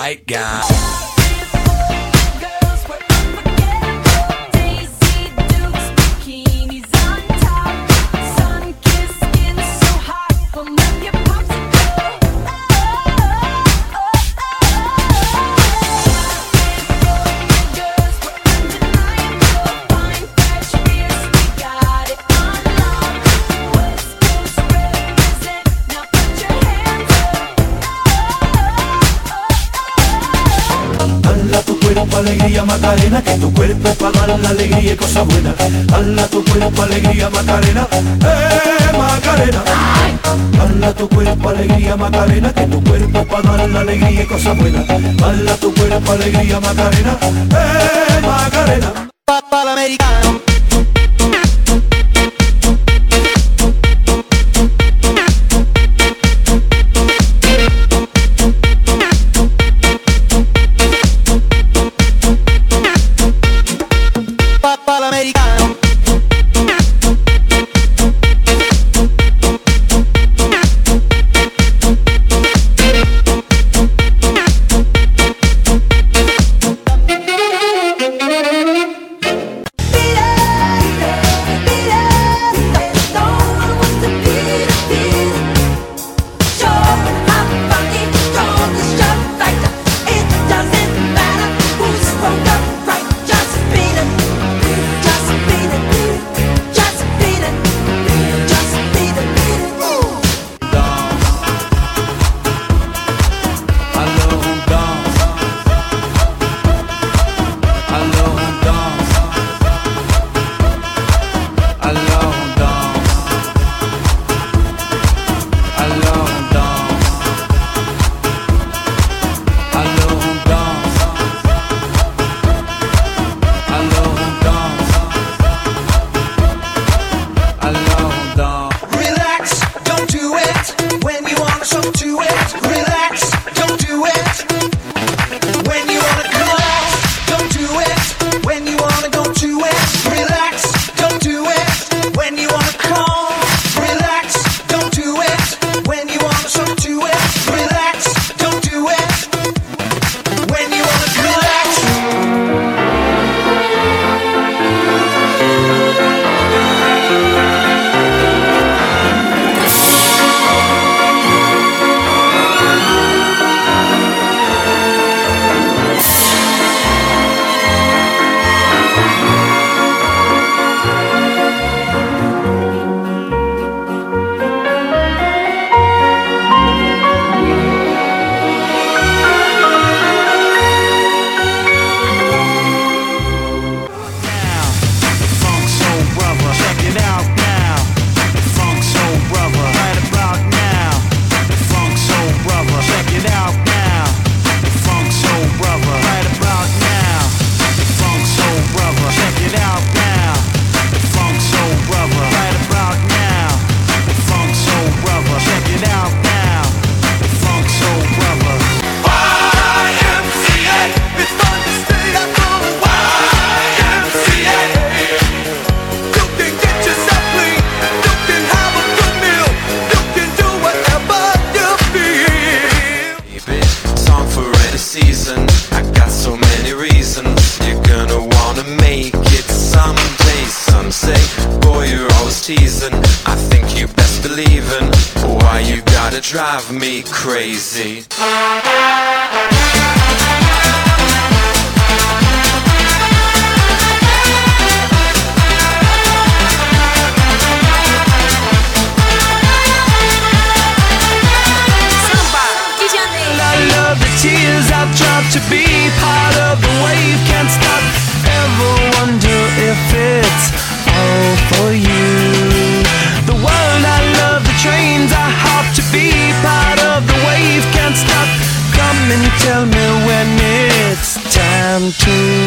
white gown. Alegría Macarena, que tu cuerpo es para dar la alegría y cosas buenas. Dala tu cuerpo alegría Macarena, Macarena. Dala tu cuerpo alegría Macarena, que tu cuerpo es para dar la alegría y cosas buenas. Dala tu cuerpo alegría Macarena, Macarena. Papá el americano. I think you best believin'. Why you gotta drive me crazy? Tears I've tried to be part of the wave, can't stop. Ever wonder if it's all for you? The world I love, the trains I hop to be part of the wave, can't stop. Come and tell me when it's time to